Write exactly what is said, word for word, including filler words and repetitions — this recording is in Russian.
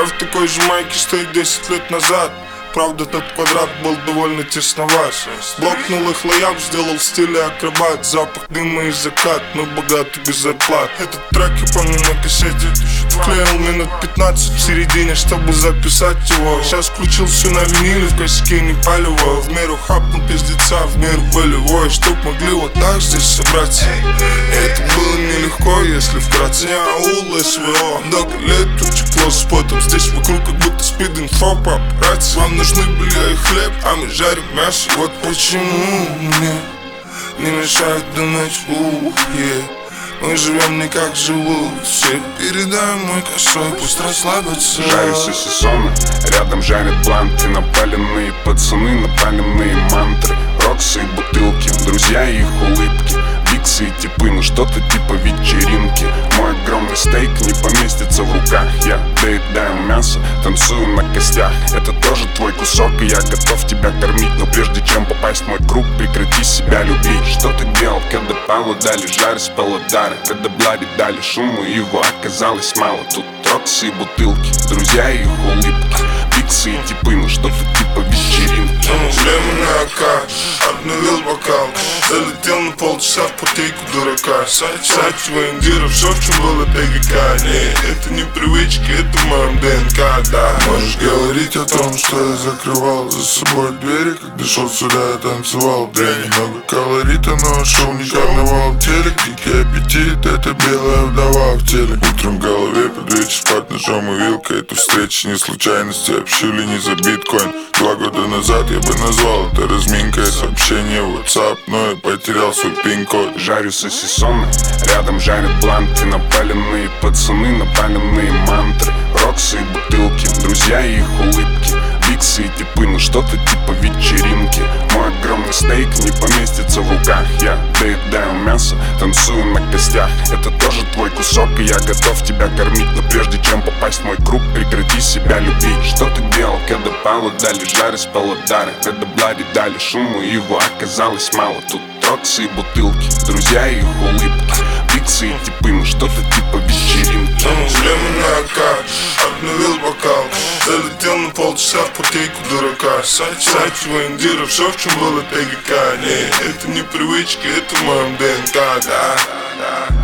в такой же майке, что и десять лет назад. Правда, тот квадрат был довольно тесноват. Блокнул их лояк, сделал в стиле акробат. Запах дыма и закат, мы богаты без зарплат. Этот трек я помню на кассете. Вклеил минут пятнадцать в середине, чтобы записать его. Сейчас включил все на виниле, в косяке не палево. В меру хапнул пиздеца, в меру болевой, чтоб могли вот так здесь собраться. И это было нелегко, если вкратце. Я аул СВО, много лет утекло с потом. Здесь вокруг как будто спид-инфо, папарацци. Вам нужны были и хлеб, а мы жарим мясо. Вот почему мне не мешает думать, ух, yeah. Мы живем не как живут все. Передай мой косой, пусть расслабятся. Жарю сосисоны, рядом жарят бланты. Напаленные пацаны, напаленные мантры. Роксы и бутылки, друзья и их улыбки. Виксы и типы, ну что-то типа вечеринки. Мой огромный стейк не поместится в руках. Я доедаю мясо, танцую на костях. Это тоже твой кусок, и я готов тебя кормить. Но прежде чем попасть в мой круг, прекрати себя любить. Что ты делал, когда Павлу дали жар с паладара? Когда Блади дали шуму, его оказалось мало. Тут роксы и бутылки, друзья и их улыбки. Виксы и типы, ну что-то типа вечеринки. Шлемы на АК, обновил бокал. Залетел на полчаса в потейку дурака. Сать воендира, все в чем было ТГК. Не, это не привычки, это в моем ДНК, да. Можешь говорить о том, что я закрывал за собой двери. Когда шел сюда, я танцевал дрянь. Много колорита, но шоу не карнавал. Телек, дикий аппетит, это белая вдова в теле. Утром в голове, под вечер спать ножом и вилкой. Эту встречу не случайности, общили не за биткоин. Два года назад я бы назвал это разминкой. Сообщение в WhatsApp, но я потерял свой пин-код. Жарю сосисоны, рядом жарят бланты. Напаленные пацаны, напаленные мантры. Роксы и бутылки, друзья и их улыбки. Виксы и типы, ну что-то типа вечеринки. Мой огромный стейк не поместится в руках. Я доедаю мясо, танцую на костях. Это тоже твой кусок, и я готов тебя кормить. Но прежде чем попасть в мой круг, прекрати себя любить. Что ты делал, когда Павлу дали жар из паладара? Когда Блади дали шуму, его оказалось мало. Тут роксы и бутылки, друзья и их улыбки. Виксы и типы, ну что-то типа вечеринки. Шлемы на АК, обновил бокал. Залетел на полчаса в потейку дурака. Сать воендира, все в чем было ТГК. Не, это не привычки, это в моем ДНК, да, да.